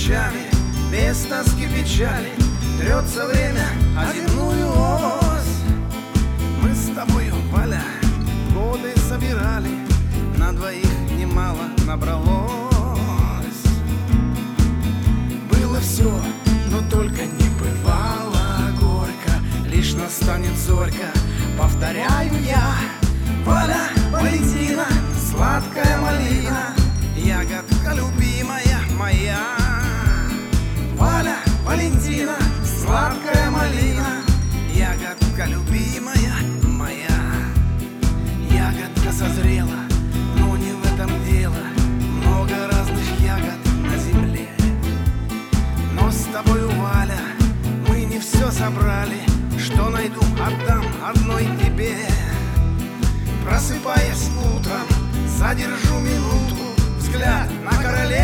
ночами, без тоски печали, трется время о земную ось. Мы с тобою, Валя, годы собирали, на двоих немало набралось. Было все, но только не бывало горько, лишь настанет зорька, повторяю я. Валя, Валентина, сладкая малина, ягодка любимая моя. Валя, Валентина, сладкая малина, ягодка любимая моя. Ягодка созрела, но не в этом дело, много разных ягод на земле. Но с тобою, Валя, мы не все собрали, что найду, отдам одной тебе. Просыпаясь утром, задержу минуту взгляд на королеву.